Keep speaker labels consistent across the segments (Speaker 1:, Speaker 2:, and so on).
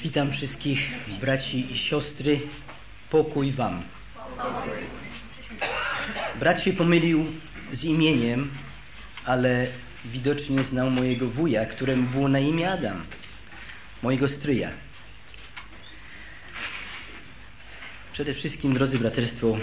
Speaker 1: Witam wszystkich braci i siostry. Pokój wam. Brat się pomylił z imieniem, ale widocznie znał mojego wuja, któremu było na imię Adam, mojego stryja. Przede wszystkim, drodzy braterstwo,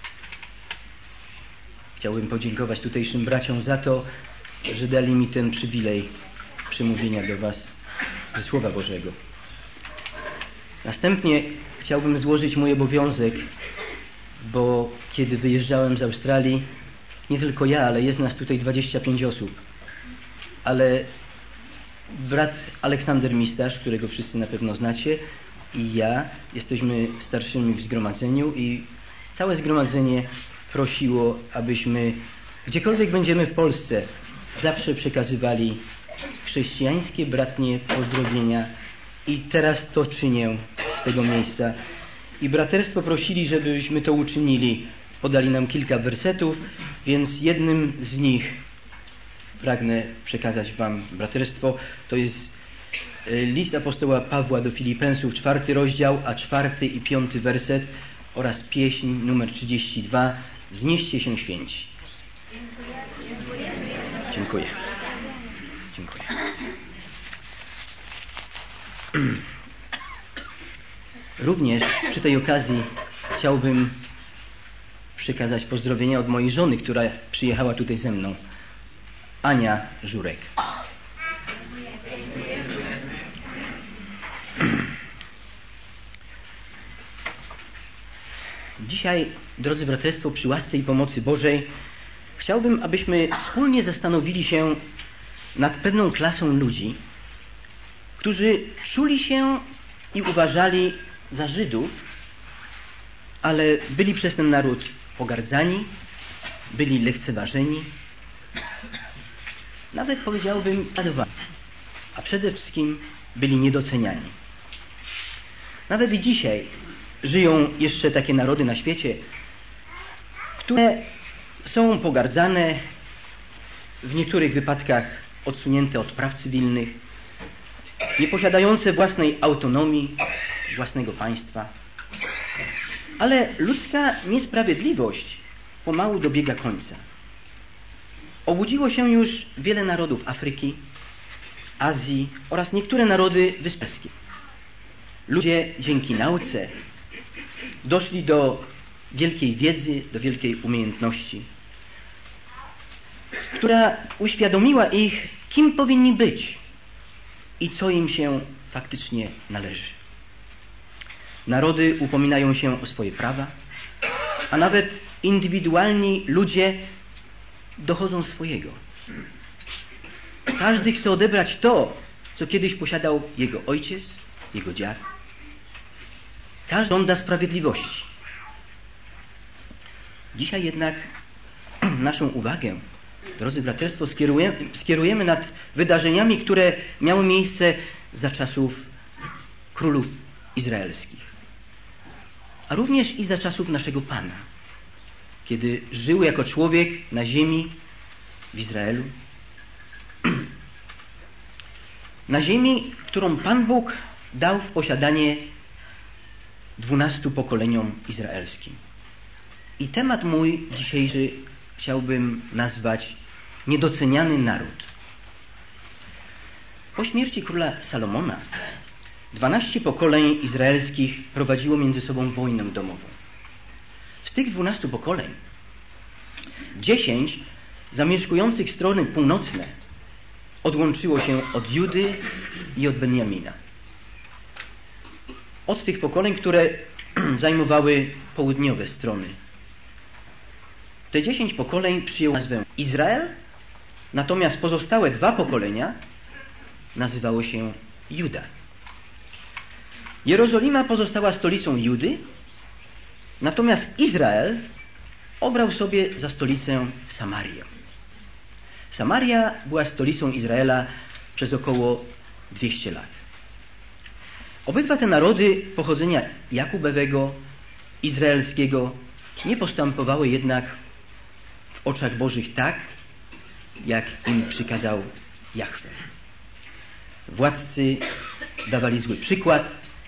Speaker 1: chciałbym podziękować tutejszym braciom za to, że dali mi ten przywilej przemówienia do was ze Słowa Bożego. Następnie chciałbym złożyć mój obowiązek, bo kiedy wyjeżdżałem z Australii, nie tylko ja, ale jest nas tutaj 25 osób, ale brat Aleksander Mistasz, którego wszyscy na pewno znacie, i ja jesteśmy starszymi w zgromadzeniu i całe zgromadzenie prosiło, abyśmy gdziekolwiek będziemy w Polsce zawsze przekazywali chrześcijańskie bratnie pozdrowienia i teraz to czynię z tego miejsca. I braterstwo prosili, żebyśmy to uczynili. Podali nam kilka wersetów, więc jednym z nich pragnę przekazać wam, braterstwo. To jest list apostoła Pawła do Filipensów, 4 rozdział, a 4 i 5 werset oraz pieśń numer 32. Wznieście się święci. Dziękuję. Dziękuję. Również przy tej okazji chciałbym przekazać pozdrowienia od mojej żony, która przyjechała tutaj ze mną. Ania Żurek. Dzisiaj, drodzy braterstwo, przy łasce i pomocy Bożej chciałbym, abyśmy wspólnie zastanowili się nad pewną klasą ludzi, którzy czuli się i uważali za Żydów, ale byli przez ten naród pogardzani, byli lekceważeni, nawet powiedziałbym adowani, a przede wszystkim byli niedoceniani. Nawet i dzisiaj żyją jeszcze takie narody na świecie, które są pogardzane, w niektórych wypadkach odsunięte od praw cywilnych, nieposiadające własnej autonomii, własnego państwa. Ale ludzka niesprawiedliwość pomału dobiega końca. Obudziło się już wiele narodów Afryki, Azji oraz niektóre narody wyspelskie. Ludzie dzięki nauce doszli do wielkiej wiedzy, do wielkiej umiejętności, która uświadomiła ich, kim powinni być i co im się faktycznie należy. Narody upominają się o swoje prawa, a nawet indywidualni ludzie dochodzą swojego. Każdy chce odebrać to, co kiedyś posiadał jego ojciec, jego dziad. Każdy żąda sprawiedliwości. Dzisiaj jednak naszą uwagę, drodzy braterstwo, skierujemy nad wydarzeniami, które miały miejsce za czasów królów izraelskich, a również i za czasów naszego Pana, kiedy żył jako człowiek na ziemi w Izraelu. Na ziemi, którą Pan Bóg dał w posiadanie 12 pokoleniom izraelskim. I temat mój dzisiejszy chciałbym nazwać niedoceniany naród. Po śmierci króla Salomona 12 pokoleń izraelskich prowadziło między sobą wojnę domową. Z tych 12 pokoleń 10 zamieszkujących strony północne odłączyło się od Judy i od Benjamina. Od tych pokoleń, które zajmowały południowe strony. Te 10 pokoleń przyjęło nazwę Izrael, natomiast pozostałe 2 pokolenia nazywało się Juda. Jerozolima pozostała stolicą Judy, natomiast Izrael obrał sobie za stolicę Samarię. Samaria była stolicą Izraela przez około 200 lat. Obydwa te narody pochodzenia Jakubowego, izraelskiego, nie postępowały jednak w oczach Bożych tak, jak im przykazał Jahwe. Władcy dawali zły przykład,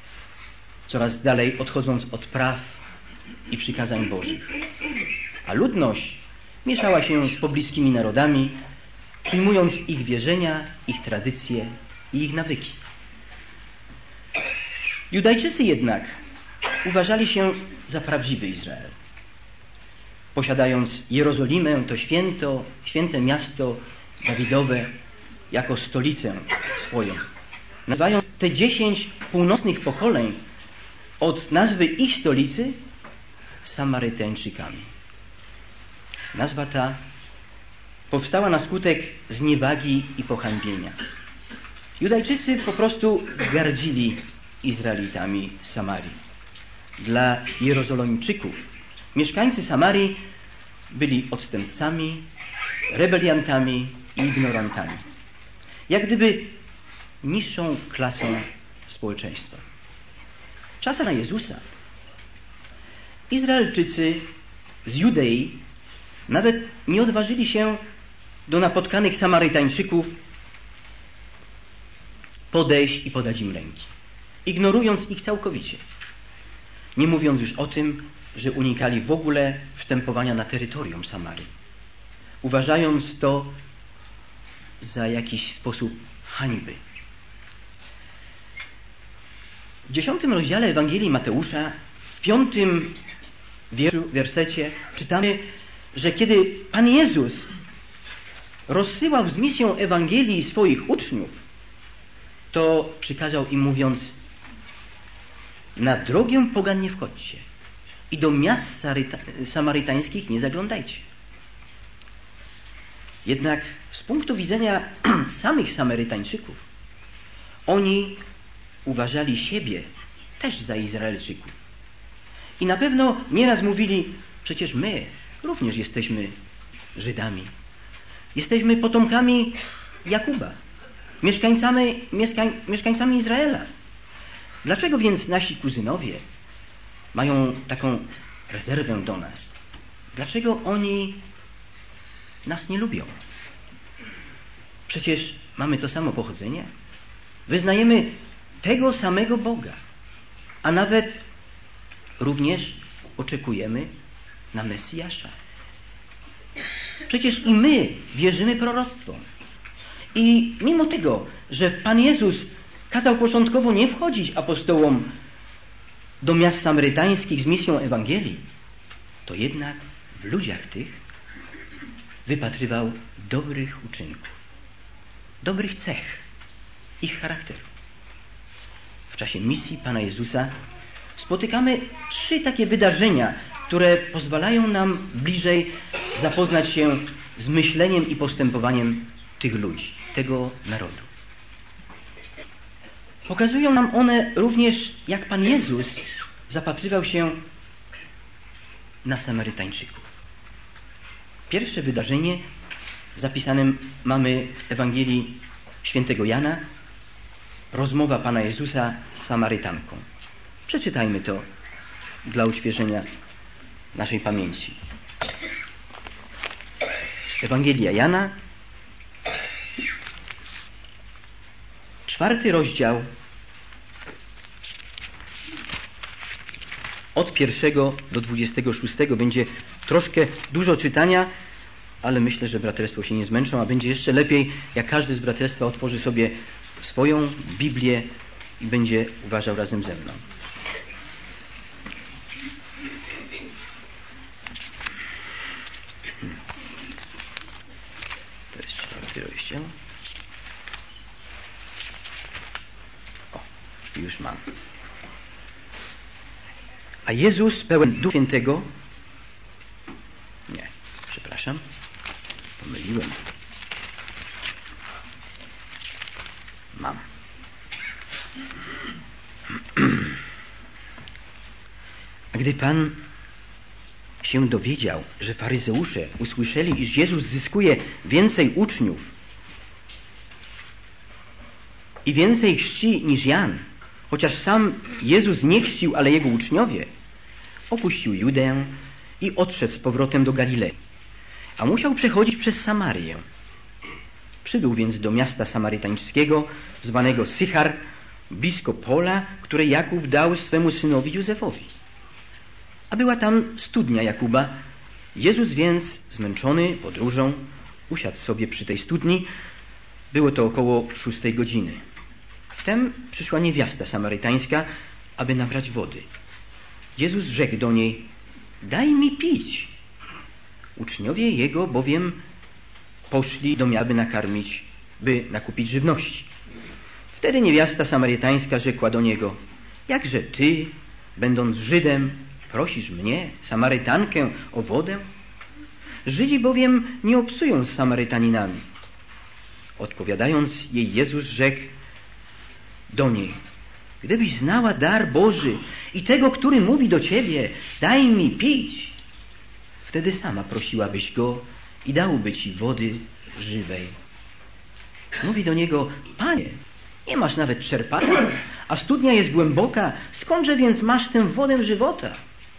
Speaker 1: coraz dalej odchodząc od praw i przykazań Bożych. A ludność mieszała się z pobliskimi narodami, przyjmując ich wierzenia, ich tradycje i ich nawyki. Judajczycy jednak uważali się za prawdziwy Izrael. Posiadając Jerozolimę, to święte miasto Dawidowe, jako stolicę swoją. Nazywając te 10 północnych pokoleń od nazwy ich stolicy Samarytańczykami. Nazwa ta powstała na skutek zniewagi i pohańbienia. Judajczycy po prostu gardzili Izraelitami z Samarii. Dla Jerozolimczyków mieszkańcy Samarii byli odstępcami, rebeliantami i ignorantami. Jak gdyby niższą klasą społeczeństwa. Czasem na Jezusa Izraelczycy z Judei nawet nie odważyli się do napotkanych Samarytańczyków podejść i podać im ręki, ignorując ich całkowicie. Nie mówiąc już o tym, że unikali w ogóle wstępowania na terytorium Samarii, uważając to za jakiś sposób hańby. W 10 rozdziale Ewangelii Mateusza, w 5 wersecie czytamy, że kiedy Pan Jezus rozsyłał z misją Ewangelii swoich uczniów, to przykazał im mówiąc: na drogę pogan nie wchodźcie i do miast samarytańskich nie zaglądajcie. Jednak z punktu widzenia samych Samarytańczyków, oni uważali siebie też za Izraelczyków. I na pewno nieraz mówili: przecież my również jesteśmy Żydami. Jesteśmy potomkami Jakuba, mieszkańcami Izraela. Dlaczego więc nasi kuzynowie mają taką rezerwę do nas? Dlaczego oni nas nie lubią? Przecież mamy to samo pochodzenie. Wyznajemy tego samego Boga, a nawet również oczekujemy na Mesjasza. Przecież i my wierzymy proroctwom. I mimo tego, że Pan Jezus kazał początkowo nie wchodzić apostołom do miast samarytańskich z misją Ewangelii, to jednak w ludziach tych wypatrywał dobrych uczynków, dobrych cech ich charakteru. W czasie misji Pana Jezusa spotykamy 3 takie wydarzenia, które pozwalają nam bliżej zapoznać się z myśleniem i postępowaniem tych ludzi, tego narodu. Pokazują nam one również, jak Pan Jezus zapatrywał się na Samarytańczyków. Pierwsze wydarzenie zapisane mamy w Ewangelii Świętego Jana, rozmowa Pana Jezusa z Samarytanką. Przeczytajmy to dla uświeżenia naszej pamięci. Ewangelia Jana, 4 rozdział, od 1 do 26. Będzie troszkę dużo czytania, ale myślę, że braterstwo się nie zmęczą, a będzie jeszcze lepiej, jak każdy z braterstwa otworzy sobie swoją Biblię i będzie uważał razem ze mną. To jest 4 rozdział. O, już mam. A Jezus pełen Ducha Świętego... Nie, przepraszam. Pomyliłem. Mam. A gdy Pan się dowiedział, że faryzeusze usłyszeli, iż Jezus zyskuje więcej uczniów i więcej chrzci niż Jan, chociaż sam Jezus nie chrzcił, ale Jego uczniowie, opuścił Judeę i odszedł z powrotem do Galilei, a musiał przechodzić przez Samarię. Przybył więc do miasta samarytańskiego, zwanego Sychar, blisko pola, które Jakub dał swemu synowi Józefowi. A była tam studnia Jakuba. Jezus więc, zmęczony podróżą, usiadł sobie przy tej studni. Było to około 6 godziny. Wtem przyszła niewiasta samarytańska, aby nabrać wody. Jezus rzekł do niej: daj mi pić. Uczniowie Jego bowiem poszli do mnie, by nakupić żywności. Wtedy niewiasta samarytańska rzekła do Niego: jakże Ty, będąc Żydem, prosisz mnie, Samarytankę, o wodę? Żydzi bowiem nie obcują z Samarytaninami. Odpowiadając jej, Jezus rzekł do niej: gdybyś znała dar Boży i tego, który mówi do Ciebie: daj mi pić, wtedy sama prosiłabyś Go i dałby Ci wody żywej. Mówi do Niego: Panie, nie masz nawet czerpaka, a studnia jest głęboka, skądże więc masz tę wodę żywota?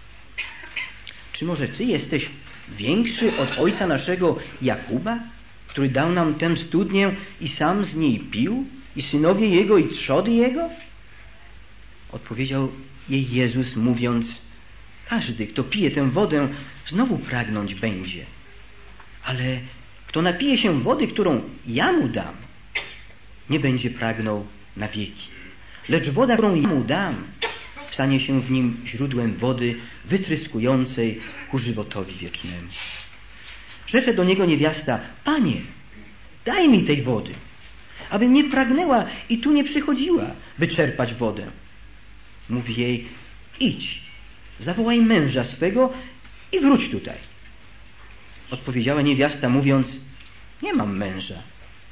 Speaker 1: Czy może Ty jesteś większy od ojca naszego Jakuba, który dał nam tę studnię i sam z niej pił, i synowie jego, i trzody jego? Odpowiedział jej Jezus, mówiąc: każdy, kto pije tę wodę, znowu pragnąć będzie. Ale kto napije się wody, którą ja mu dam, nie będzie pragnął na wieki. Lecz woda, którą ja mu dam, stanie się w nim źródłem wody wytryskującej ku żywotowi wiecznemu. Rzecze do niego niewiasta: Panie, daj mi tej wody, abym nie pragnęła i tu nie przychodziła, by czerpać wodę. Mówi jej: idź, zawołaj męża swego i wróć tutaj. Odpowiedziała niewiasta, mówiąc: nie mam męża.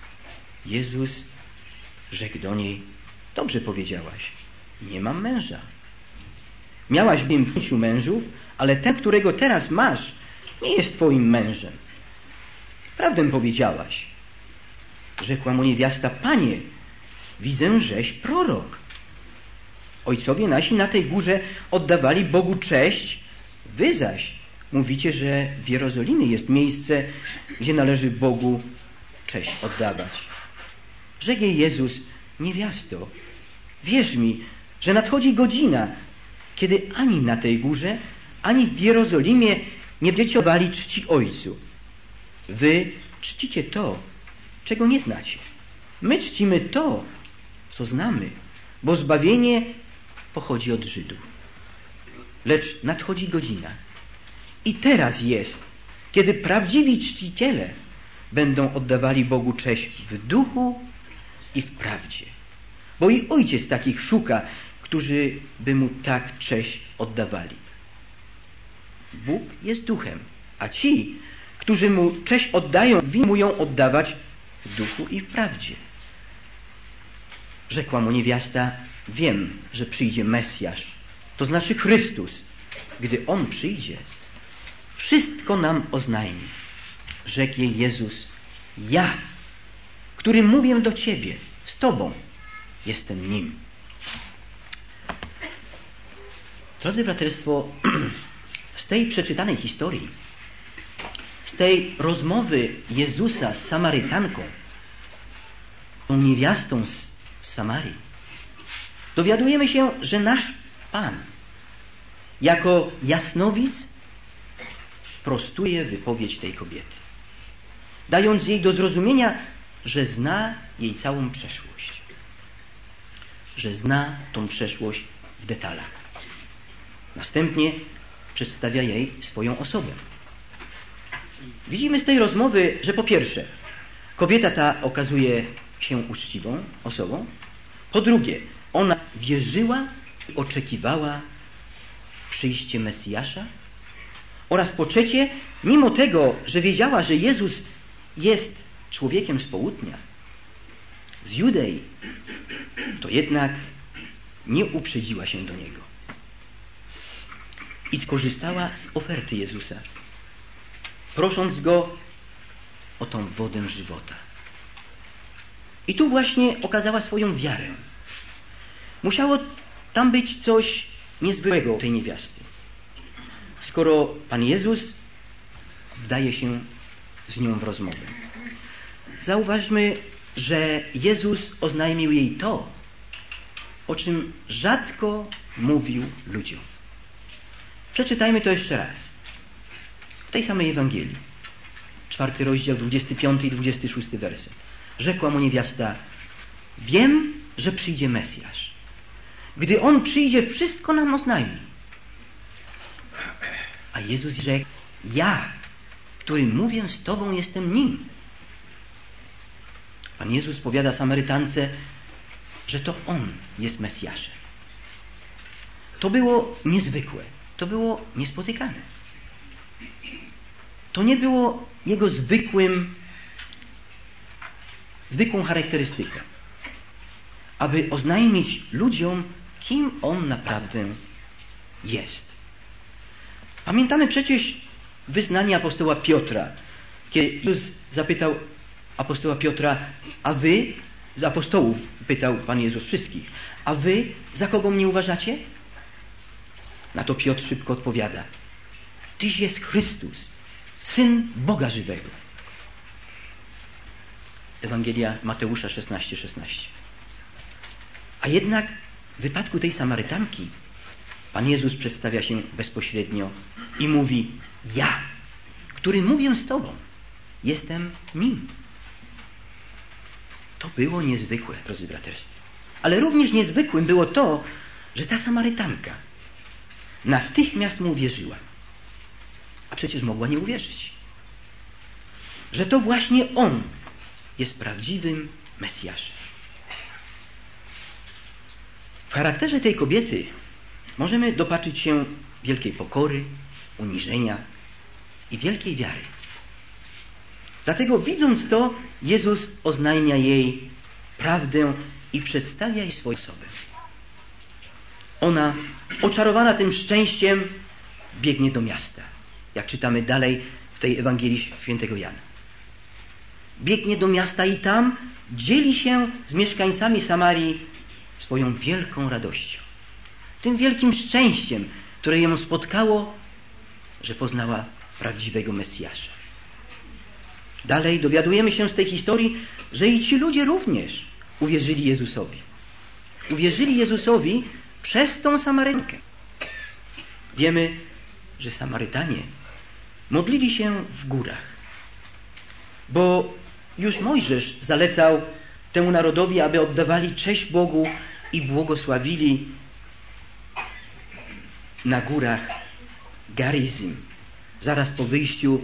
Speaker 1: Jezus rzekł do niej: dobrze powiedziałaś, nie mam męża. Miałaś bowiem 5 mężów, ale ten, którego teraz masz, nie jest twoim mężem. Prawdę powiedziałaś. Rzekła mu niewiasta: Panie, widzę, żeś prorok. Ojcowie nasi na tej górze oddawali Bogu cześć, wy zaś mówicie, że w Jerozolimie jest miejsce, gdzie należy Bogu cześć oddawać. Rzekł jej Jezus: niewiasto, wierz mi, że nadchodzi godzina, kiedy ani na tej górze, ani w Jerozolimie nie będziecie oddawali czci Ojcu. Wy czcicie to, czego nie znacie. My czcimy to, co znamy, bo zbawienie pochodzi od Żydów. Lecz nadchodzi godzina i teraz jest, kiedy prawdziwi czciciele będą oddawali Bogu cześć w duchu i w prawdzie. Bo i Ojciec takich szuka, którzy by Mu tak cześć oddawali. Bóg jest duchem, a ci, którzy Mu cześć oddają, winni Mu ją oddawać w duchu i w prawdzie. Rzekła mu niewiasta: wiem, że przyjdzie Mesjasz, to znaczy Chrystus. Gdy On przyjdzie, wszystko nam oznajmi. Rzekł jej Jezus: ja, który mówię do Ciebie, z Tobą, jestem Nim. Drodzy braterstwo, z tej przeczytanej historii, z tej rozmowy Jezusa z Samarytanką, tą niewiastą z Samarii, dowiadujemy się, że nasz Pan jako jasnowidz prostuje wypowiedź tej kobiety, dając jej do zrozumienia, że zna jej całą przeszłość, że zna tą przeszłość w detalach. Następnie przedstawia jej swoją osobę. Widzimy z tej rozmowy, że po pierwsze, kobieta ta okazuje się uczciwą osobą. Po drugie, ona wierzyła i oczekiwała w przyjście Mesjasza. Oraz po trzecie, mimo tego, że wiedziała, że Jezus jest człowiekiem z południa, z Judei, to jednak nie uprzedziła się do Niego i skorzystała z oferty Jezusa, prosząc Go o tą wodę żywota. I tu właśnie okazała swoją wiarę. Musiało tam być coś niezwykłego tej niewiasty, skoro Pan Jezus wdaje się z nią w rozmowę. Zauważmy, że Jezus oznajmił jej to, o czym rzadko mówił ludziom. Przeczytajmy to jeszcze raz. W tej samej Ewangelii. 4 rozdział, 25 i 26 werset. Rzekła mu niewiasta: wiem, że przyjdzie Mesjasz. Gdy On przyjdzie, wszystko nam oznajmi. A Jezus rzekł: ja, który mówię z Tobą, jestem nim. Pan Jezus powiada Samarytance, że to On jest Mesjaszem. To było niezwykłe. To było niespotykane. To nie było Jego zwykłą charakterystyką, aby oznajmić ludziom, kim On naprawdę jest. Pamiętamy przecież wyznanie apostoła Piotra, kiedy Jezus zapytał apostoła Piotra: a wy, z apostołów pytał Pan Jezus wszystkich, a wy za kogo mnie uważacie? Na to Piotr szybko odpowiada: Tyś jest Chrystus, Syn Boga żywego. Ewangelia Mateusza 16:16. A jednak w wypadku tej Samarytanki Pan Jezus przedstawia się bezpośrednio i mówi: ja, który mówię z Tobą, jestem nim. To było niezwykłe, drodzy braterstwo. Ale również niezwykłym było to, że ta Samarytanka natychmiast mu uwierzyła. A przecież mogła nie uwierzyć. Że to właśnie On jest prawdziwym Mesjaszem. W charakterze tej kobiety możemy dopatrzyć się wielkiej pokory, uniżenia i wielkiej wiary. Dlatego, widząc to, Jezus oznajmia jej prawdę i przedstawia jej swoją osobę. Ona, oczarowana tym szczęściem, biegnie do miasta. Jak czytamy dalej w tej Ewangelii świętego Jana. Biegnie do miasta i tam dzieli się z mieszkańcami Samarii swoją wielką radością. Tym wielkim szczęściem, które ją spotkało, że poznała prawdziwego Mesjasza. Dalej dowiadujemy się z tej historii, że i ci ludzie również uwierzyli Jezusowi. Uwierzyli Jezusowi przez tą Samarytankę. Wiemy, że Samarytanie modlili się w górach, bo już Mojżesz zalecał temu narodowi, aby oddawali cześć Bogu i błogosławili na górach Garizim, zaraz po wyjściu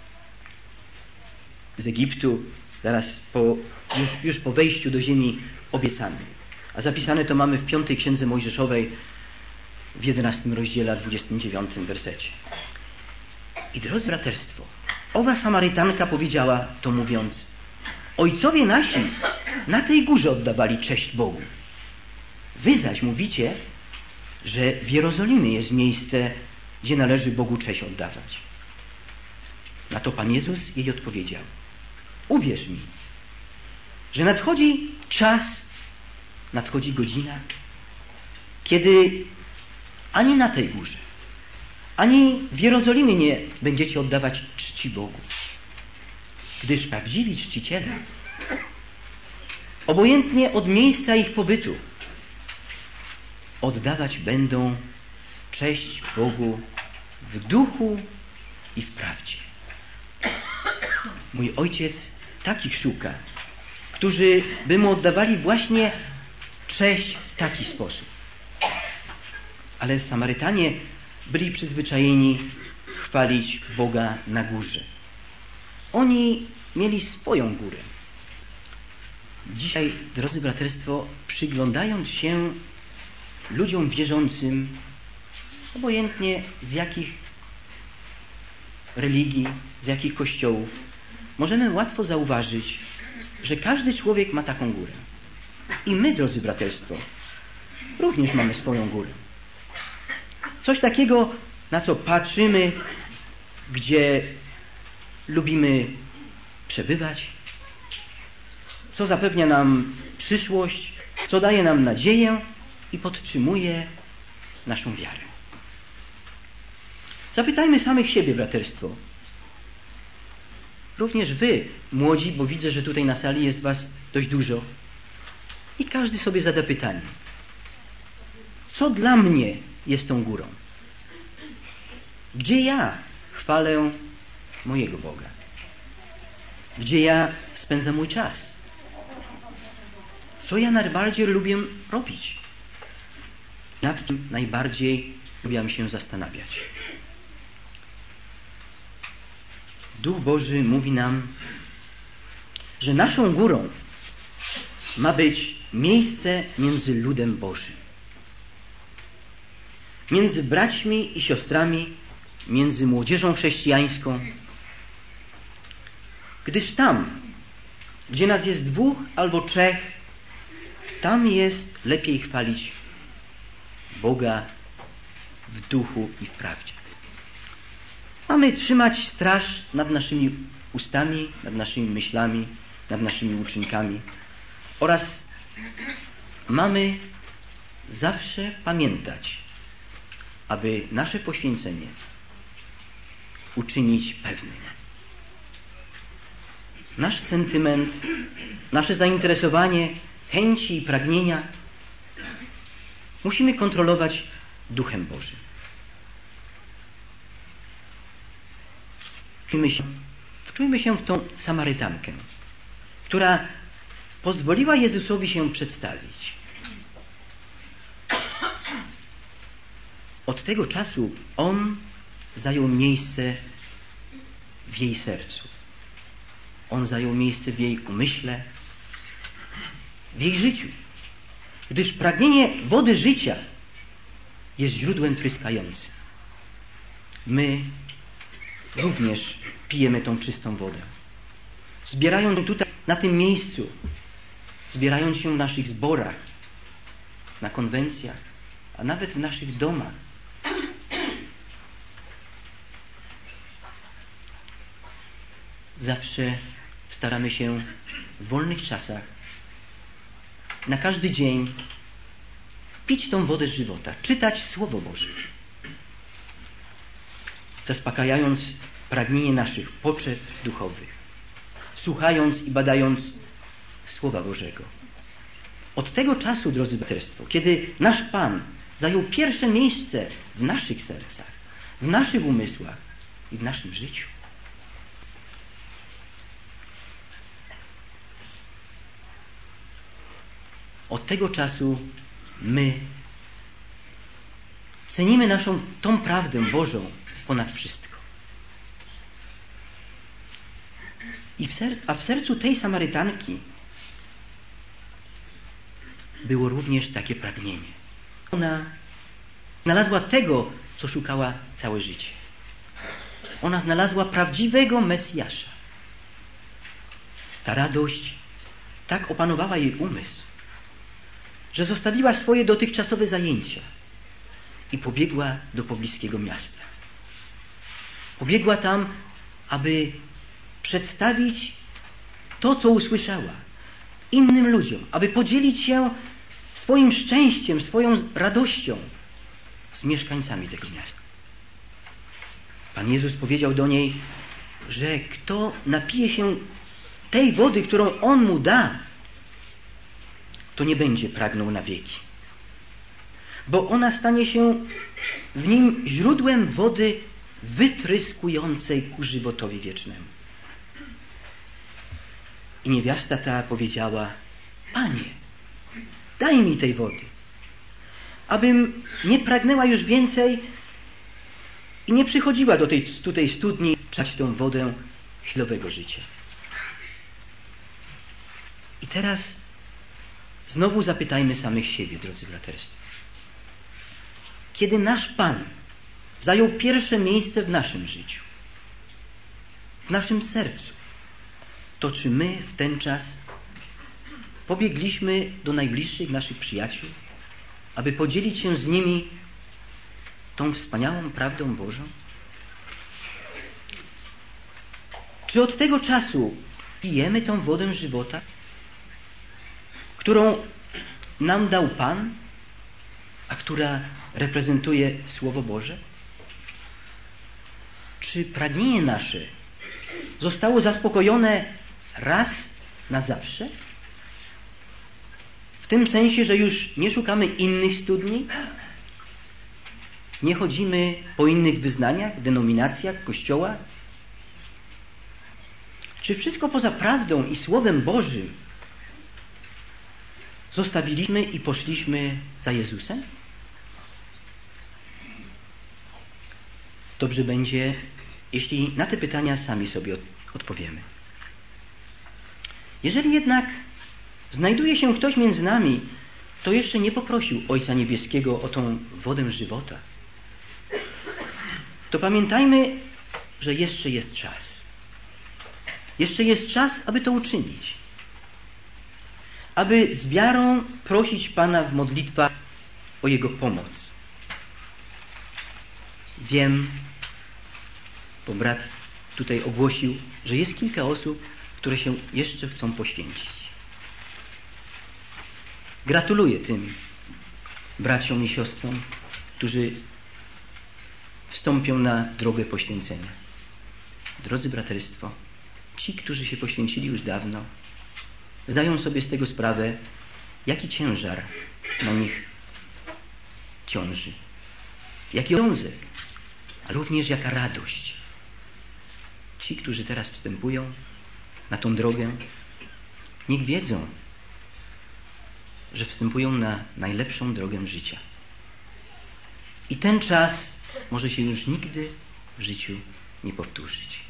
Speaker 1: z Egiptu, już po wejściu do ziemi obiecanej. A zapisane to mamy w 5 Księdze Mojżeszowej w 11 rozdziale, 29 wersecie. I drodzy braterstwo, owa Samarytanka powiedziała to mówiąc: ojcowie nasi na tej górze oddawali cześć Bogu. Wy zaś mówicie, że w Jerozolimie jest miejsce, gdzie należy Bogu cześć oddawać. Na to Pan Jezus jej odpowiedział: uwierz mi, że nadchodzi czas, nadchodzi godzina, kiedy ani na tej górze, ani w Jerozolimie nie będziecie oddawać czci Bogu. Gdyż prawdziwi czciciele, obojętnie od miejsca ich pobytu, oddawać będą cześć Bogu w duchu i w prawdzie. Mój Ojciec takich szuka, którzy by Mu oddawali właśnie cześć w taki sposób. Ale Samarytanie byli przyzwyczajeni chwalić Boga na górze. Oni mieli swoją górę. Dzisiaj, drodzy braterstwo, przyglądając się ludziom wierzącym, obojętnie z jakich religii, z jakich kościołów, możemy łatwo zauważyć, że każdy człowiek ma taką górę. I my, drodzy braterstwo, również mamy swoją górę. Coś takiego, na co patrzymy, gdzie lubimy przebywać, co zapewnia nam przyszłość, co daje nam nadzieję i podtrzymuje naszą wiarę. Zapytajmy samych siebie, braterstwo. Również wy, młodzi, bo widzę, że tutaj na sali jest was dość dużo. I każdy sobie zada pytanie. Co dla mnie jest tą górą? Gdzie ja chwalę mojego Boga? Gdzie ja spędzam mój czas? Co ja najbardziej lubię robić? Nad czym najbardziej lubię się zastanawiać? Duch Boży mówi nam, że naszą górą ma być miejsce między ludem Bożym. Między braćmi i siostrami, między młodzieżą chrześcijańską. Gdyż tam, gdzie nas jest 2 albo 3, tam jest lepiej chwalić Boga w duchu i w prawdzie. Mamy trzymać straż nad naszymi ustami, nad naszymi myślami, nad naszymi uczynkami oraz mamy zawsze pamiętać, aby nasze poświęcenie uczynić pewnym. Nasz sentyment, nasze zainteresowanie, chęci i pragnienia musimy kontrolować Duchem Bożym. Wczujmy się w tą Samarytankę, która pozwoliła Jezusowi się przedstawić. Od tego czasu On zajął miejsce w jej sercu. On zajął miejsce w jej umyśle, w jej życiu. Gdyż pragnienie wody życia jest źródłem tryskającym. My również pijemy tą czystą wodę. Zbierając się tutaj, na tym miejscu, zbierając się w naszych zborach, na konwencjach, a nawet w naszych domach. Zawsze staramy się w wolnych czasach, na każdy dzień pić tą wodę żywota, czytać Słowo Boże, zaspokajając pragnienie naszych potrzeb duchowych, słuchając i badając Słowa Bożego. Od tego czasu, drodzy braterstwo, kiedy nasz Pan zajął pierwsze miejsce w naszych sercach, w naszych umysłach i w naszym życiu, od tego czasu my cenimy tą prawdę Bożą ponad wszystko. A w sercu tej Samarytanki było również takie pragnienie. Ona znalazła tego, co szukała całe życie. Ona znalazła prawdziwego Mesjasza. Ta radość tak opanowała jej umysł, że zostawiła swoje dotychczasowe zajęcia i pobiegła do pobliskiego miasta. Pobiegła tam, aby przedstawić to, co usłyszała innym ludziom, aby podzielić się swoim szczęściem, swoją radością z mieszkańcami tego miasta. Pan Jezus powiedział do niej, że kto napije się tej wody, którą On mu da, to nie będzie pragnął na wieki. Bo ona stanie się w nim źródłem wody wytryskującej ku żywotowi wiecznemu. I niewiasta ta powiedziała: Panie, daj mi tej wody, abym nie pragnęła już więcej i nie przychodziła do tej studni czać tą wodę chwilowego życia. I teraz znowu zapytajmy samych siebie, drodzy braterstwo. Kiedy nasz Pan zajął pierwsze miejsce w naszym życiu, w naszym sercu, to czy my w ten czas pobiegliśmy do najbliższych naszych przyjaciół, aby podzielić się z nimi tą wspaniałą prawdą Bożą? Czy od tego czasu pijemy tą wodę żywota, którą nam dał Pan, a która reprezentuje Słowo Boże? Czy pragnienie nasze zostało zaspokojone raz na zawsze? W tym sensie, że już nie szukamy innych studni, Nie chodzimy po innych wyznaniach, denominacjach, kościołach? Czy wszystko poza prawdą i Słowem Bożym zostawiliśmy i poszliśmy za Jezusem? Dobrze będzie, jeśli na te pytania sami sobie odpowiemy. Jeżeli jednak znajduje się ktoś między nami, kto jeszcze nie poprosił Ojca Niebieskiego o tą wodę żywota, to pamiętajmy, że jeszcze jest czas. Jeszcze jest czas, aby to uczynić. Aby z wiarą prosić Pana w modlitwach o Jego pomoc. Wiem, bo brat tutaj ogłosił, że jest kilka osób, które się jeszcze chcą poświęcić. Gratuluję tym braciom i siostrom, którzy wstąpią na drogę poświęcenia. Drodzy braterstwo, ci, którzy się poświęcili już dawno, zdają sobie z tego sprawę, jaki ciężar na nich ciąży. Jaki obowiązek, a również jaka radość. Ci, którzy teraz wstępują na tą drogę, niech wiedzą, że wstępują na najlepszą drogę życia. I ten czas może się już nigdy w życiu nie powtórzyć.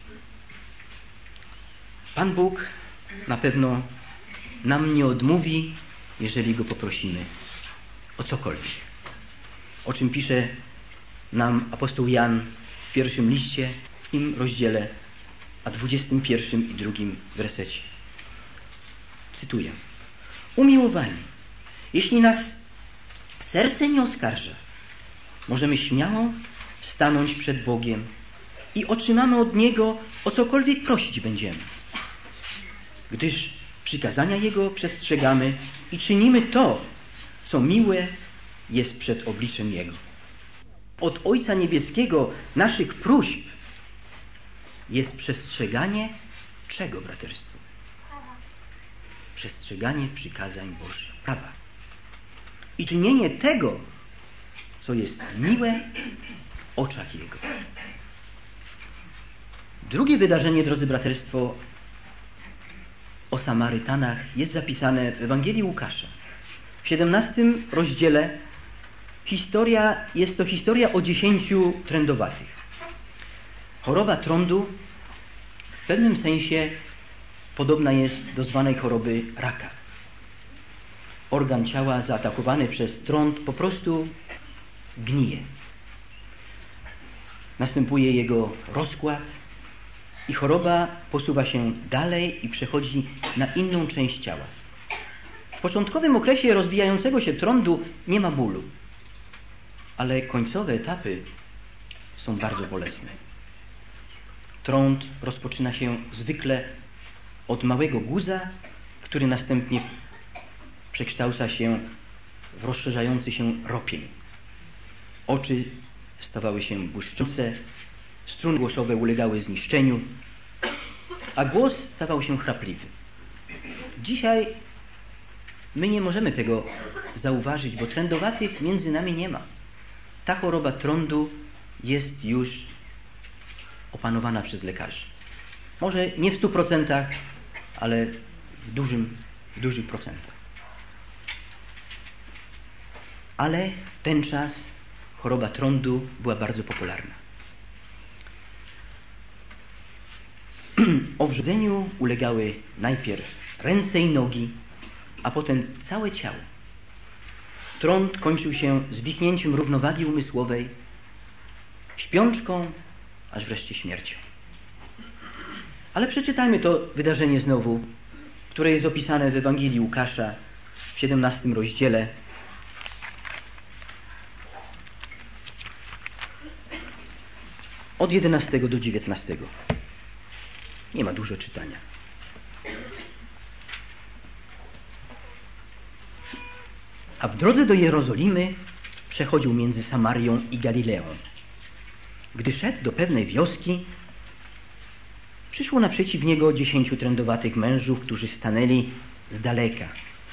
Speaker 1: Pan Bóg na pewno nam nie odmówi, jeżeli Go poprosimy o cokolwiek. O czym pisze nam apostoł Jan w pierwszym liście, w tym rozdziale, a 21 i 2 wersecie. Cytuję. Umiłowani, jeśli nas serce nie oskarża, możemy śmiało stanąć przed Bogiem i otrzymamy od Niego, o cokolwiek prosić będziemy. Gdyż przykazania Jego przestrzegamy i czynimy to, co miłe jest przed obliczem Jego. Od Ojca Niebieskiego naszych próśb jest przestrzeganie czego, braterstwo? Przestrzeganie przykazań Bożych, prawa. I czynienie tego, co jest miłe w oczach Jego. Drugie wydarzenie, drodzy braterstwo, o Samarytanach jest zapisane w Ewangelii Łukasza. W 17 rozdziale jest to historia o 10 trędowatych. Choroba trądu w pewnym sensie podobna jest do zwanej choroby raka. Organ ciała zaatakowany przez trąd po prostu gnije. Następuje jego rozkład i choroba posuwa się dalej i przechodzi na inną część ciała. W początkowym okresie rozwijającego się trądu nie ma bólu, ale końcowe etapy są bardzo bolesne. Trąd rozpoczyna się zwykle od małego guza, który następnie przekształca się w rozszerzający się ropień. Oczy stawały się błyszczące, struny głosowe ulegały zniszczeniu, a głos stawał się chrapliwy. Dzisiaj my nie możemy tego zauważyć, bo trędowatych między nami nie ma. Ta choroba trądu jest już opanowana przez lekarzy. Może nie w 100%, ale w dużych procentach. Ale w ten czas choroba trądu była bardzo popularna. Obrzydzeniu ulegały najpierw ręce i nogi, a potem całe ciało. Trąd kończył się zwichnięciem równowagi umysłowej, śpiączką, aż wreszcie śmiercią. Ale przeczytajmy to wydarzenie znowu, które jest opisane w Ewangelii Łukasza w 17 rozdziale. Od 11 do 19. Nie ma dużo czytania. A w drodze do Jerozolimy przechodził między Samarią i Galileą. Gdy szedł do pewnej wioski, przyszło naprzeciw niego 10 trędowatych mężów, którzy stanęli z daleka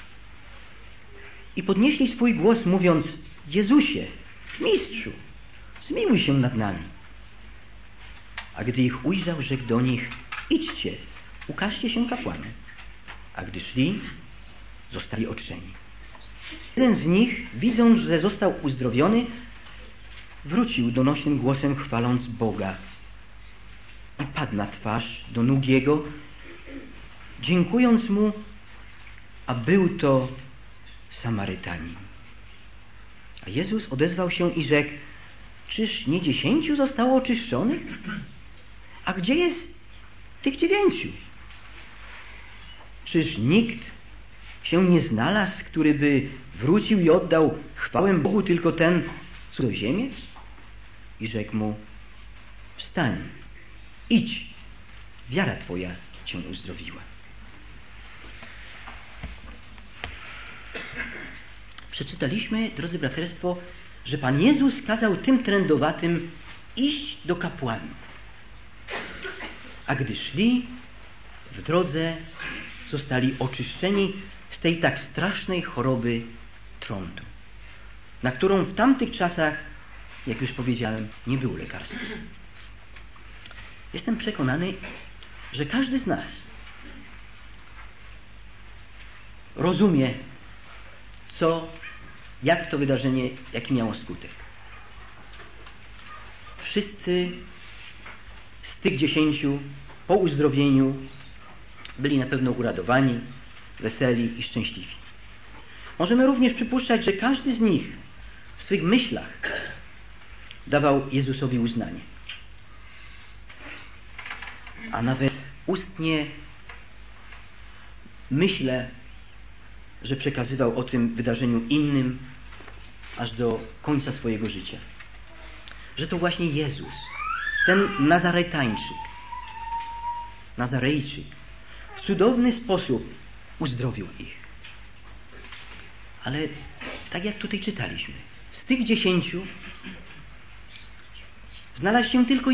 Speaker 1: i podnieśli swój głos, mówiąc: Jezusie, Mistrzu, zmiłuj się nad nami. A gdy ich ujrzał, rzekł do nich, idźcie, ukażcie się kapłanom. A gdy szli, zostali oczyszczeni. Jeden z nich, widząc, że został uzdrowiony, wrócił donośnym głosem, chwaląc Boga. I padł na twarz do nóg Jego, dziękując Mu, a był to Samarytanin. A Jezus odezwał się i rzekł, czyż nie 10 zostało oczyszczonych? A gdzie jest tych 9? Czyż nikt się nie znalazł, który by wrócił i oddał chwałę Bogu, tylko ten cudzoziemiec? I rzekł mu, wstań, idź, wiara twoja cię uzdrowiła. Przeczytaliśmy, drodzy braterstwo, że Pan Jezus kazał tym trędowatym iść do kapłanów. A gdy szli, w drodze zostali oczyszczeni z tej tak strasznej choroby trądu, na którą w tamtych czasach, jak już powiedziałem, nie było lekarstwa. Jestem przekonany, że każdy z nas rozumie, jak to wydarzenie, jaki miało skutek. Wszyscy z tych 10 po uzdrowieniu byli na pewno uradowani, weseli i szczęśliwi. Możemy również przypuszczać, że każdy z nich w swych myślach dawał Jezusowi uznanie. A nawet ustnie myślę, że przekazywał o tym wydarzeniu innym aż do końca swojego życia. Że to właśnie Jezus, ten Nazarejczyk, w cudowny sposób uzdrowił ich. Ale tak jak tutaj czytaliśmy, z tych 10 znalazł się tylko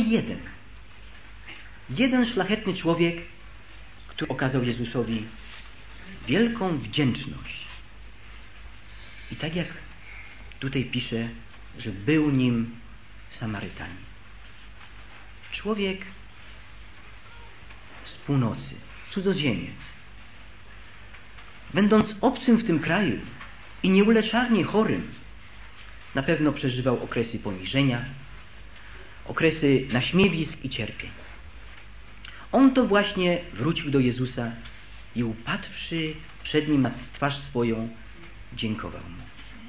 Speaker 1: jeden szlachetny człowiek, który okazał Jezusowi wielką wdzięczność. I tak jak tutaj pisze, że był nim Samarytanin. Człowiek z północy, cudzoziemiec. Będąc obcym w tym kraju i nieuleczalnie chorym, na pewno przeżywał okresy poniżenia, okresy naśmiewisk i cierpień. On to właśnie wrócił do Jezusa i upadłszy przed Nim na twarz swoją, dziękował Mu.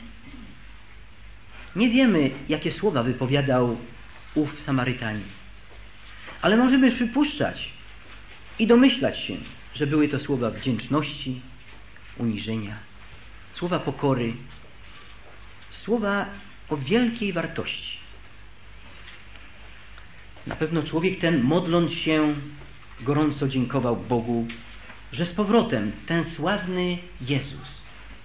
Speaker 1: Nie wiemy, jakie słowa wypowiadał ów Samarytanin, ale możemy przypuszczać i domyślać się, że były to słowa wdzięczności, uniżenia, słowa pokory, słowa o wielkiej wartości. Na pewno człowiek ten, modląc się, gorąco dziękował Bogu, że z powrotem ten sławny Jezus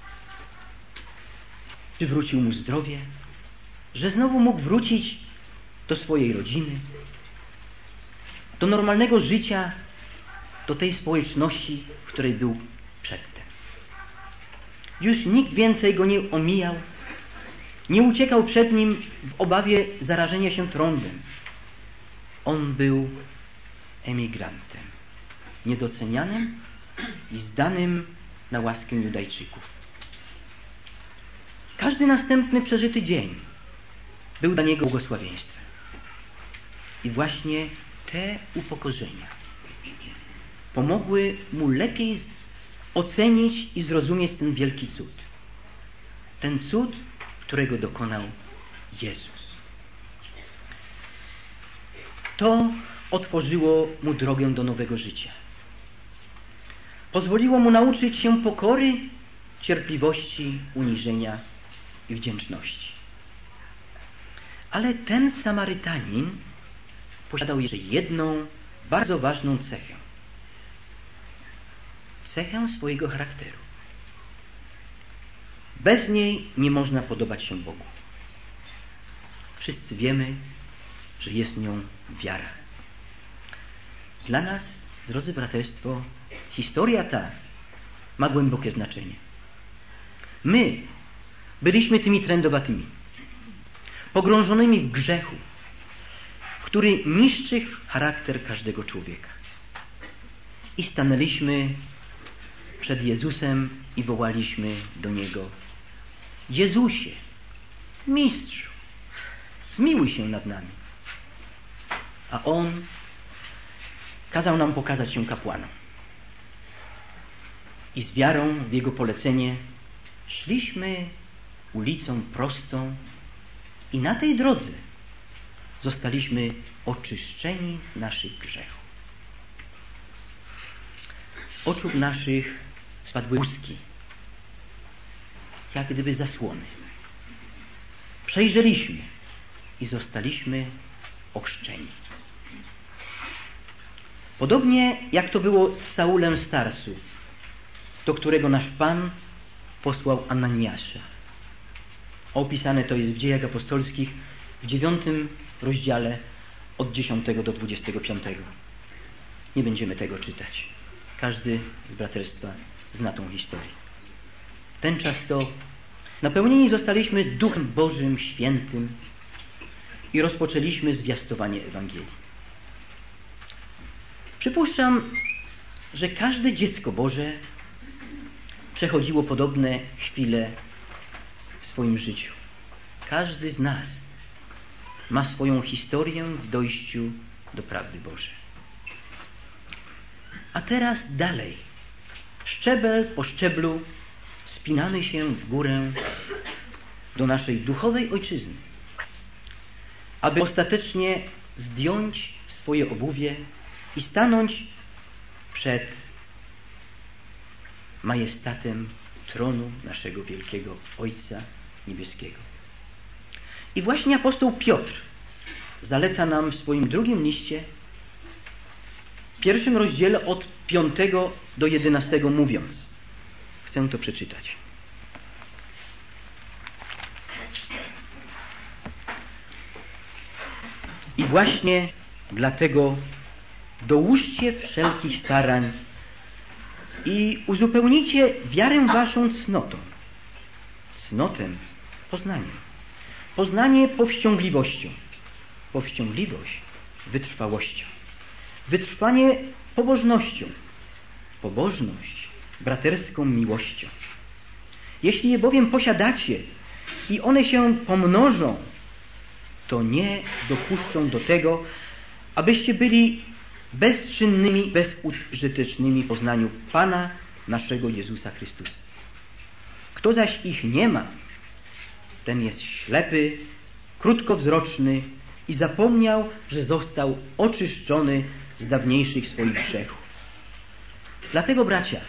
Speaker 1: przywrócił mu zdrowie, że znowu mógł wrócić do swojej rodziny, do normalnego życia, do tej społeczności, w której był przedtem. Już nikt więcej go nie omijał, nie uciekał przed nim w obawie zarażenia się trądem. On był emigrantem, niedocenianym i zdanym na łaskę Judajczyków. Każdy następny przeżyty dzień był dla niego błogosławieństwem. I właśnie te upokorzenia pomogły mu lepiej ocenić i zrozumieć ten wielki cud. Ten cud, którego dokonał Jezus. To otworzyło mu drogę do nowego życia. Pozwoliło mu nauczyć się pokory, cierpliwości, uniżenia i wdzięczności. Ale ten Samarytanin posiadał jeszcze jedną bardzo ważną cechę. Cechę swojego charakteru. Bez niej nie można podobać się Bogu. Wszyscy wiemy, że jest nią wiara. Dla nas, drodzy braterstwo, historia ta ma głębokie znaczenie. My byliśmy tymi trędowatymi. pogrążonymi w grzechu, który niszczy charakter każdego człowieka. I stanęliśmy przed Jezusem i wołaliśmy do Niego: Jezusie, Mistrzu, zmiłuj się nad nami. A On kazał nam pokazać się kapłanom. I z wiarą w Jego polecenie szliśmy ulicą prostą i na tej drodze zostaliśmy oczyszczeni z naszych grzechów. Z oczu naszych spadły łuski, jak gdyby zasłony. Przejrzeliśmy i zostaliśmy ochrzczeni. Podobnie jak to było z Saulem z Tarsu, do którego nasz Pan posłał Ananiasza. Opisane to jest w Dziejach Apostolskich w 9 rozdziale od 10 do 25. Nie będziemy tego czytać. Każdy z braterstwa zna tą historię. W ten czas to napełnieni zostaliśmy Duchem Bożym Świętym i rozpoczęliśmy zwiastowanie Ewangelii. Przypuszczam, że każde dziecko Boże przechodziło podobne chwile w swoim życiu. Każdy z nas ma swoją historię w dojściu do prawdy Bożej. A teraz dalej, szczebel po szczeblu, wspinamy się w górę do naszej duchowej ojczyzny, aby ostatecznie zdjąć swoje obuwie i stanąć przed majestatem tronu naszego wielkiego Ojca Niebieskiego. I właśnie apostoł Piotr zaleca nam w swoim drugim liście, w 1 rozdziale od 5 do 11 mówiąc. Chcę to przeczytać. I właśnie dlatego dołóżcie wszelkich starań i uzupełnijcie wiarę waszą cnotą. Cnotę poznaniem. Poznanie powściągliwością. Powściągliwość wytrwałością. Wytrwanie pobożnością. Pobożność braterską miłością. Jeśli je bowiem posiadacie i one się pomnożą, to nie dopuszczą do tego, abyście byli bezczynnymi, bezużytecznymi w poznaniu Pana naszego Jezusa Chrystusa. Kto zaś ich nie ma, ten jest ślepy, krótkowzroczny i zapomniał, że został oczyszczony z dawniejszych swoich grzechów. Dlatego, bracia,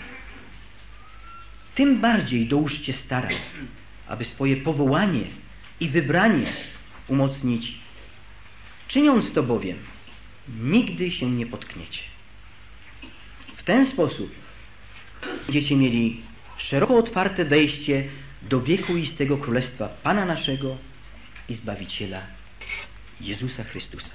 Speaker 1: tym bardziej dołóżcie starań, aby swoje powołanie i wybranie umocnić. Czyniąc to bowiem, nigdy się nie potkniecie. W ten sposób będziecie mieli szeroko otwarte wejście do wiekuistego Królestwa Pana naszego i Zbawiciela Jezusa Chrystusa.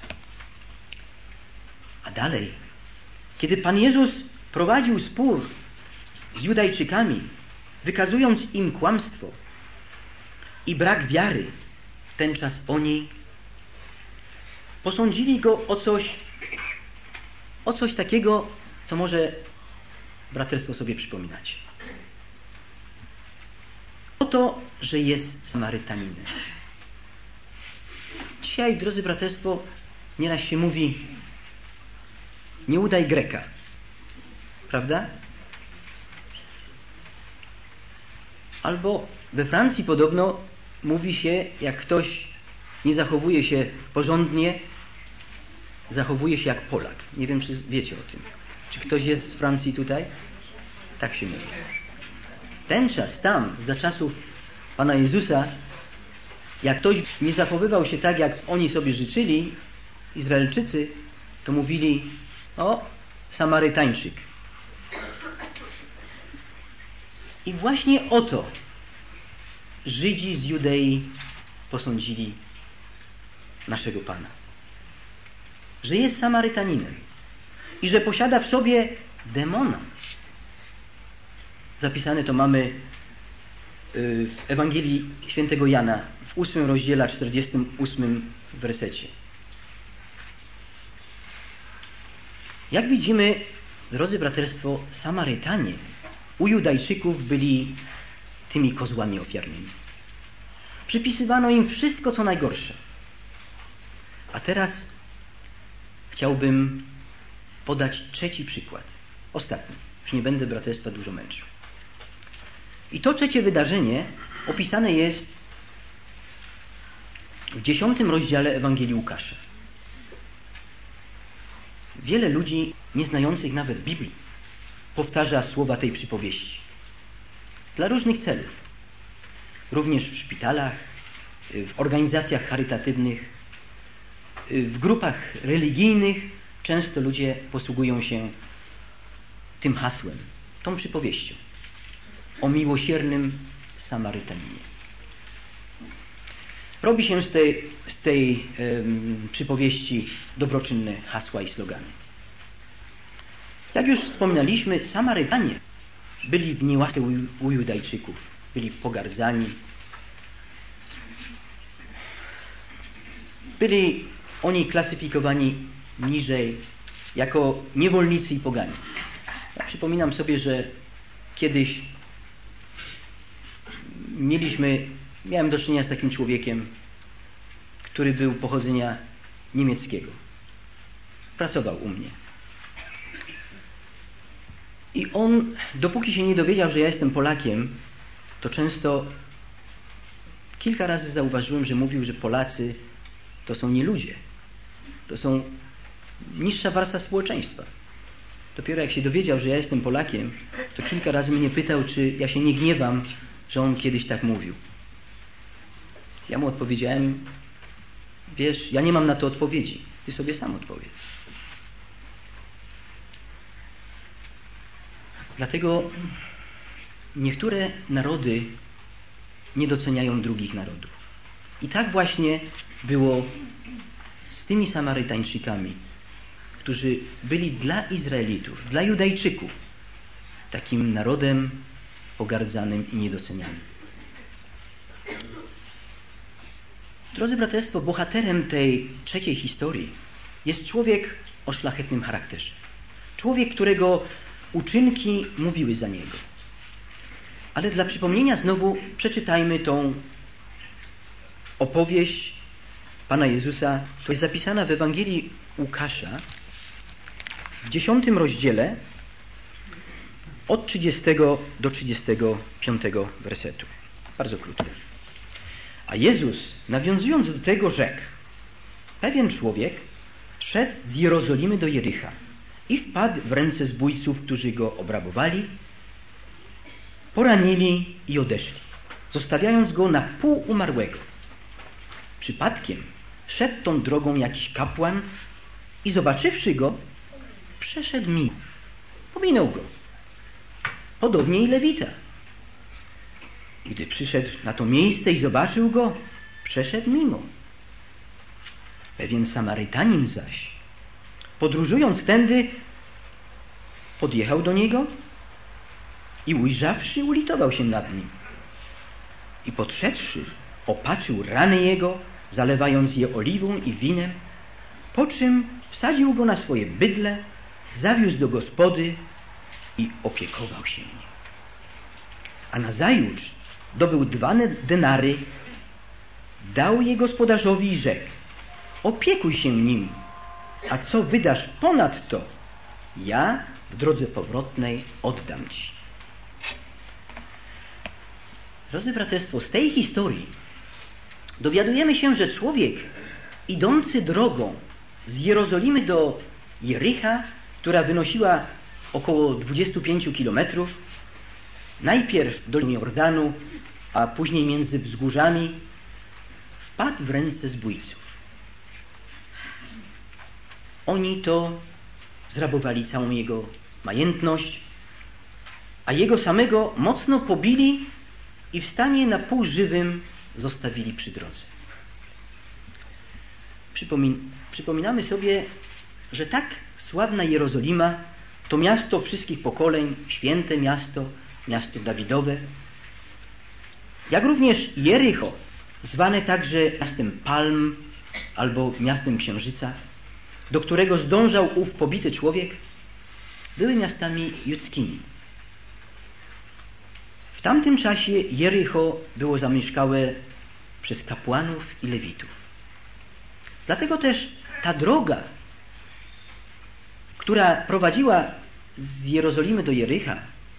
Speaker 1: A dalej, kiedy Pan Jezus prowadził spór z Judajczykami, wykazując im kłamstwo i brak wiary, w ten czas oni posądzili Go o coś takiego, co może braterstwo sobie przypominać. O to, że jest Samarytaninem. Dzisiaj, drodzy braterstwo, nieraz się mówi: nie udaj Greka. Prawda? Albo we Francji podobno mówi się, jak ktoś nie zachowuje się porządnie, zachowuje się jak Polak. Nie wiem, czy wiecie o tym. Czy ktoś jest z Francji tutaj? Tak się mówi. Ten czas tam, za czasów Pana Jezusa, jak ktoś nie zachowywał się tak, jak oni sobie życzyli, Izraelczycy, to mówili: o, Samarytańczyk. I właśnie o to Żydzi z Judei posądzili naszego Pana. Że jest Samarytaninem i że posiada w sobie demona. Zapisane to mamy w Ewangelii Świętego Jana w w 8 rozdziale, 48 wersecie. Jak widzimy, drodzy braterstwo, Samarytanie u Judajczyków byli tymi kozłami ofiarnymi. Przypisywano im wszystko, co najgorsze. A teraz chciałbym podać trzeci przykład. Ostatni. Już nie będę braterstwa dużo męczył. I to trzecie wydarzenie opisane jest w 10 rozdziale Ewangelii Łukasza. Wiele ludzi, nie znających nawet Biblii, powtarza słowa tej przypowieści. Dla różnych celów. Również w szpitalach, w organizacjach charytatywnych, w grupach religijnych często ludzie posługują się tym hasłem, tą przypowieścią o miłosiernym Samarytaninie. Robi się z tej przypowieści dobroczynne hasła i slogany. Jak już wspominaliśmy, Samarytanie byli w niełasce u Judajczyków, byli pogardzani. Byli oni klasyfikowani niżej jako niewolnicy i poganie. Ja przypominam sobie, że kiedyś miałem do czynienia z takim człowiekiem, który był pochodzenia niemieckiego. Pracował u mnie. I on, dopóki się nie dowiedział, że ja jestem Polakiem, to często kilka razy zauważyłem, że mówił, że Polacy to są nie ludzie. To są niższa warstwa społeczeństwa. Dopiero jak się dowiedział, że ja jestem Polakiem, to kilka razy mnie pytał, czy ja się nie gniewam, że on kiedyś tak mówił. Ja mu odpowiedziałem, wiesz, ja nie mam na to odpowiedzi. Ty sobie sam odpowiedz. Dlatego niektóre narody nie doceniają drugich narodów. I tak właśnie było z tymi Samarytańczykami, którzy byli dla Izraelitów, dla Judajczyków takim narodem pogardzanym i niedocenianym. Drodzy braterstwo, bohaterem tej trzeciej historii jest człowiek o szlachetnym charakterze. Człowiek, którego uczynki mówiły za niego. Ale dla przypomnienia znowu przeczytajmy tą opowieść Pana Jezusa, która jest zapisana w Ewangelii Łukasza w 10 rozdziale od 30 do 35 wersetu. Bardzo krótko. A Jezus, nawiązując do tego, rzekł: pewien człowiek szedł z Jerozolimy do Jericha i wpadł w ręce zbójców, którzy go obrabowali, poranili i odeszli, zostawiając go na pół umarłego. Przypadkiem szedł tą drogą jakiś kapłan i zobaczywszy go, przeszedł mimo. Pominął go. Podobnie i Lewita. Gdy przyszedł na to miejsce i zobaczył go, przeszedł mimo. Pewien Samarytanin zaś, podróżując tędy, podjechał do niego i ujrzawszy, ulitował się nad nim. I podszedłszy, opatrzył rany jego, zalewając je oliwą i winem, po czym wsadził go na swoje bydle, zawiózł do gospody i opiekował się nim. A nazajutrz dobył 2 denary, dał je gospodarzowi i rzekł: opiekuj się nim, a co wydasz ponad to, ja w drodze powrotnej oddam ci. Drodzy braterstwo, z tej historii dowiadujemy się, że człowiek idący drogą z Jerozolimy do Jericha, która wynosiła około 25 kilometrów, najpierw do Jordanu, a później między wzgórzami, wpadł w ręce zbójców. Oni to zrabowali całą jego majętność, a jego samego mocno pobili i w stanie na pół żywym zostawili przy drodze. Przypominamy sobie, że tak sławna Jerozolima to miasto wszystkich pokoleń, święte miasto, miasto Dawidowe, jak również Jericho, zwane także miastem palm albo miastem księżyca, do którego zdążał ów pobity człowiek, były miastami judzkimi. W tamtym czasie Jericho było zamieszkałe przez kapłanów i lewitów. Dlatego też ta droga, która prowadziła z Jerozolimy do Jericha,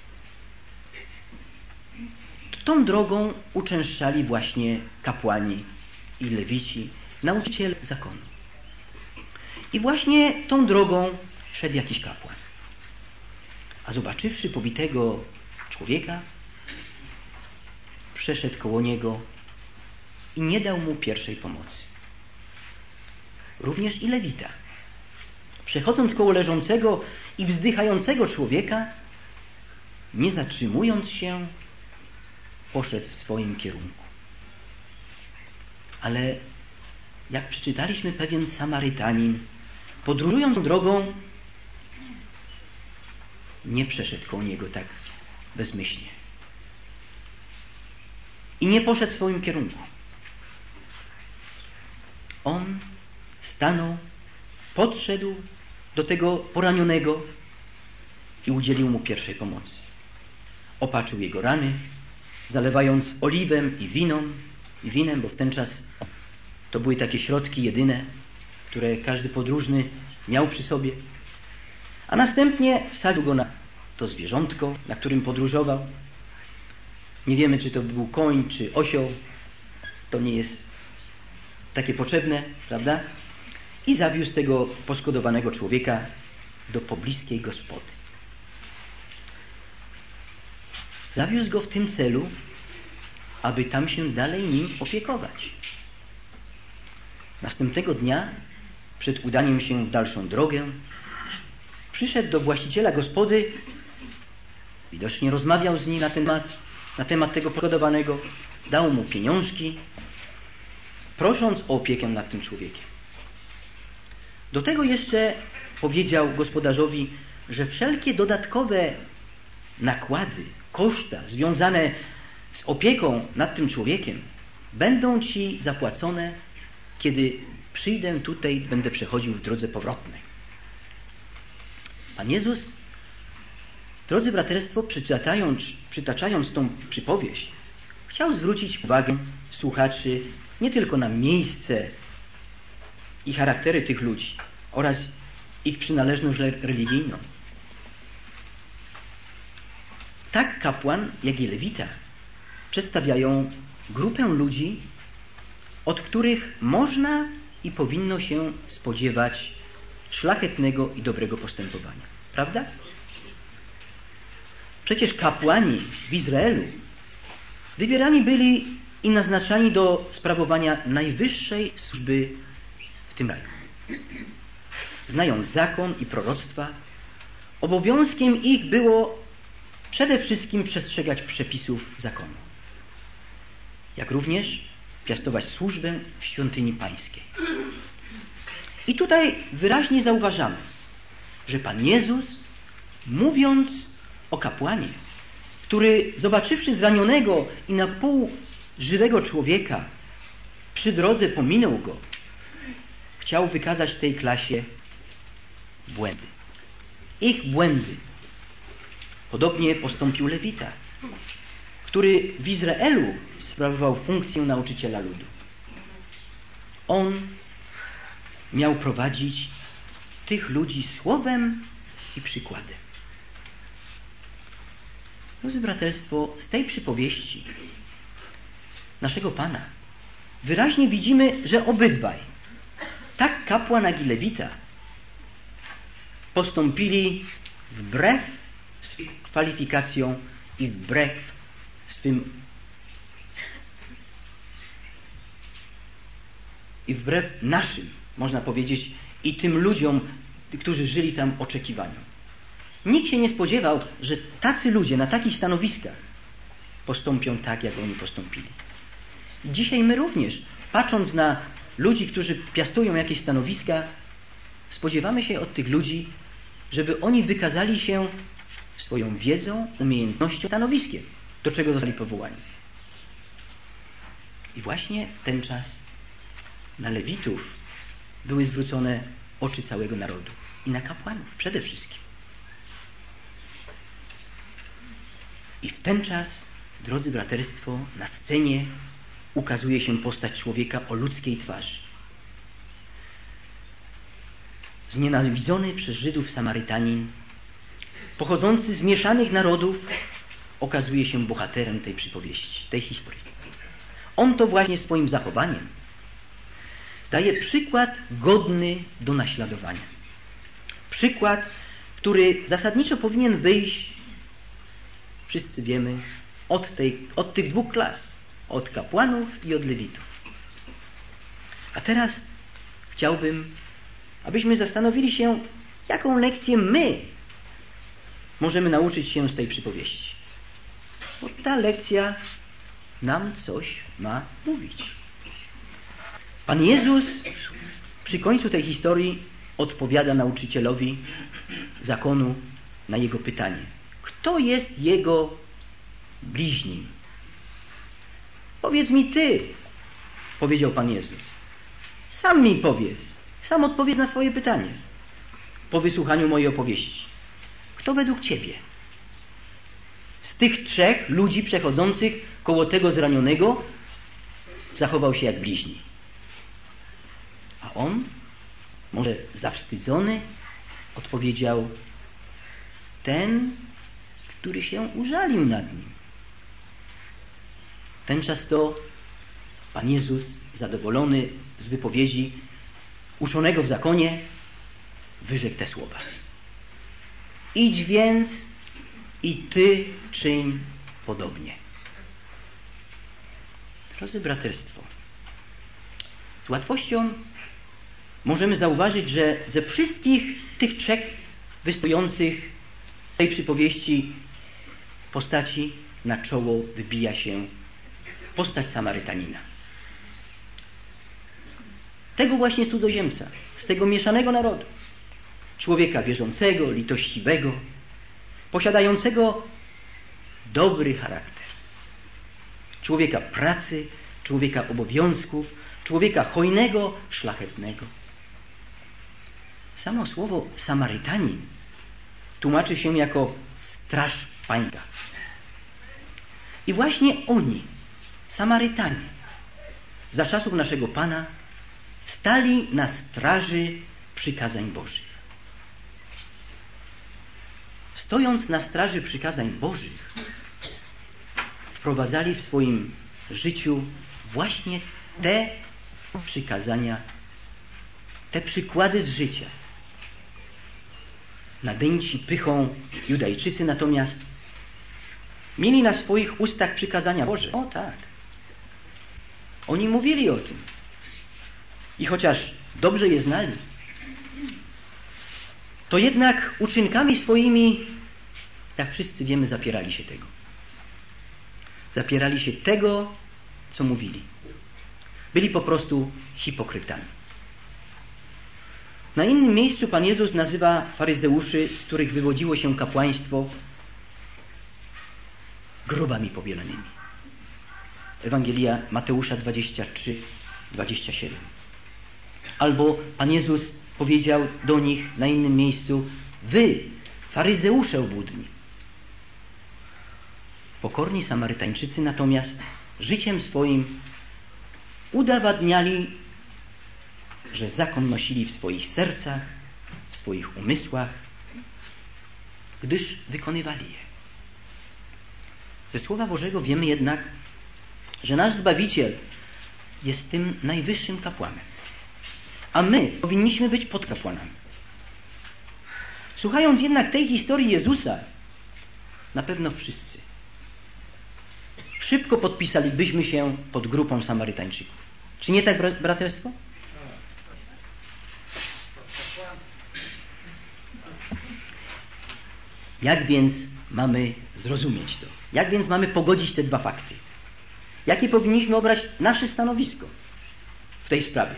Speaker 1: tą drogą uczęszczali właśnie kapłani i lewici, nauczyciele zakonu. I właśnie tą drogą szedł jakiś kapłan. A zobaczywszy pobitego człowieka, przeszedł koło niego i nie dał mu pierwszej pomocy. Również i lewita, przechodząc koło leżącego i wzdychającego człowieka, nie zatrzymując się, poszedł w swoim kierunku. Ale jak przeczytaliśmy, pewien Samarytanin, podróżując drogą, nie przeszedł koło niego tak bezmyślnie. I nie poszedł w swoim kierunku. On stanął, podszedł do tego poranionego i udzielił mu pierwszej pomocy. Opatrzył jego rany, zalewając oliwem i winem, bo w ten czas to były takie środki jedyne, które każdy podróżny miał przy sobie. A następnie wsadził go na to zwierzątko, na którym podróżował. Nie wiemy, czy to był koń, czy osioł. To nie jest takie potrzebne, prawda? I zawiózł tego poszkodowanego człowieka do pobliskiej gospody. Zawiózł go w tym celu, aby tam się dalej nim opiekować. Następnego dnia, przed udaniem się w dalszą drogę, przyszedł do właściciela gospody, widocznie rozmawiał z nim na temat tego poszkodowanego, dał mu pieniążki, prosząc o opiekę nad tym człowiekiem. Do tego jeszcze powiedział gospodarzowi, że wszelkie dodatkowe nakłady, koszta związane z opieką nad tym człowiekiem będą ci zapłacone, kiedy przyjdę tutaj, będę przechodził w drodze powrotnej. Pan Jezus, drodzy braterstwo, przytaczając tą przypowieść, chciał zwrócić uwagę słuchaczy nie tylko na miejsce i charaktery tych ludzi oraz ich przynależność religijną. Tak kapłan, jak i lewita przedstawiają grupę ludzi, od których można i powinno się spodziewać szlachetnego i dobrego postępowania. Prawda? Przecież kapłani w Izraelu wybierani byli i naznaczani do sprawowania najwyższej służby w tym kraju. Znając zakon i proroctwa, obowiązkiem ich było przede wszystkim przestrzegać przepisów zakonu, jak również piastować służbę w świątyni pańskiej. I tutaj wyraźnie zauważamy, że Pan Jezus, mówiąc o kapłanie, który zobaczywszy zranionego i na pół żywego człowieka przy drodze pominął go, chciał wykazać tej klasie błędy. Ich błędy. Podobnie postąpił lewita, który w Izraelu sprawował funkcję nauczyciela ludu. On miał prowadzić tych ludzi słowem i przykładem. Drodzy braterstwo, z tej przypowieści naszego Pana wyraźnie widzimy, że obydwaj, tak kapłan, jak i lewita, postąpili wbrew swym kwalifikacjom i wbrew naszym, można powiedzieć, i tym ludziom, którzy żyli tam, oczekiwaniom. Nikt się nie spodziewał, że tacy ludzie na takich stanowiskach postąpią tak, jak oni postąpili. Dzisiaj my również, patrząc na ludzi, którzy piastują jakieś stanowiska, spodziewamy się od tych ludzi, żeby oni wykazali się swoją wiedzą, umiejętnością, stanowiskiem, do czego zostali powołani. I właśnie w ten czas na Lewitów były zwrócone oczy całego narodu i na kapłanów przede wszystkim. I w ten czas, drodzy braterstwo, na scenie ukazuje się postać człowieka o ludzkiej twarzy. Znienawidzony przez Żydów Samarytanin, pochodzący z mieszanych narodów, okazuje się bohaterem tej przypowieści, tej historii. On to właśnie swoim zachowaniem daje przykład godny do naśladowania. Przykład, który zasadniczo powinien wyjść, wszyscy wiemy, od tych dwóch klas, od kapłanów i od lewitów. A teraz chciałbym, abyśmy zastanowili się, jaką lekcję my możemy nauczyć się z tej przypowieści. Bo ta lekcja nam coś ma mówić. Pan Jezus przy końcu tej historii odpowiada nauczycielowi zakonu na jego pytanie. Kto jest jego bliźnim? Powiedz mi ty, powiedział Pan Jezus. Sam mi powiedz. Sam odpowiedz na swoje pytanie. Po wysłuchaniu mojej opowieści. Kto według ciebie z tych trzech ludzi przechodzących koło tego zranionego zachował się jak bliźni? A on, może zawstydzony, odpowiedział: ten, który się użalił nad nim. Ten czas to Pan Jezus, zadowolony z wypowiedzi uczonego w zakonie, wyrzekł te słowa. Idź więc i ty czyń podobnie. Drodzy braterstwo, z łatwością możemy zauważyć, że ze wszystkich tych trzech występujących w tej przypowieści postaci na czoło wybija się postać Samarytanina. Tego właśnie cudzoziemca, z tego mieszanego narodu. Człowieka wierzącego, litościwego, posiadającego dobry charakter. Człowieka pracy, człowieka obowiązków, człowieka hojnego, szlachetnego. Samo słowo Samarytanin tłumaczy się jako straż pańska. I właśnie oni, Samarytanie, za czasów naszego Pana stali na straży przykazań Bożych. Stojąc na straży przykazań Bożych, wprowadzali w swoim życiu właśnie te przykazania, te przykłady z życia. Nadęci pychą Judajczycy natomiast mieli na swoich ustach przykazania Boże. O tak. Oni mówili o tym. I chociaż dobrze je znali, to jednak uczynkami swoimi, jak wszyscy wiemy, zapierali się tego. Zapierali się tego, co mówili. Byli po prostu hipokrytami. Na innym miejscu Pan Jezus nazywa faryzeuszy, z których wywodziło się kapłaństwo, grobami pobielanymi. Ewangelia Mateusza 23-27. Albo Pan Jezus powiedział do nich na innym miejscu: wy, faryzeusze obłudni. Pokorni Samarytańczycy natomiast życiem swoim udowadniali, że zakon nosili w swoich sercach, w swoich umysłach, gdyż wykonywali je. Ze Słowa Bożego wiemy jednak, że nasz Zbawiciel jest tym najwyższym kapłanem, a my powinniśmy być podkapłanami. Słuchając jednak tej historii Jezusa, na pewno wszyscy szybko podpisalibyśmy się pod grupą Samarytańczyków. Czy nie tak, braterstwo? Jak więc mamy zrozumieć to? Jak więc mamy pogodzić te dwa fakty? Jakie powinniśmy obrać nasze stanowisko w tej sprawie?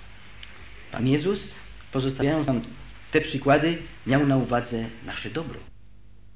Speaker 1: Pan Jezus, pozostawiając nam te przykłady, miał na uwadze nasze dobro.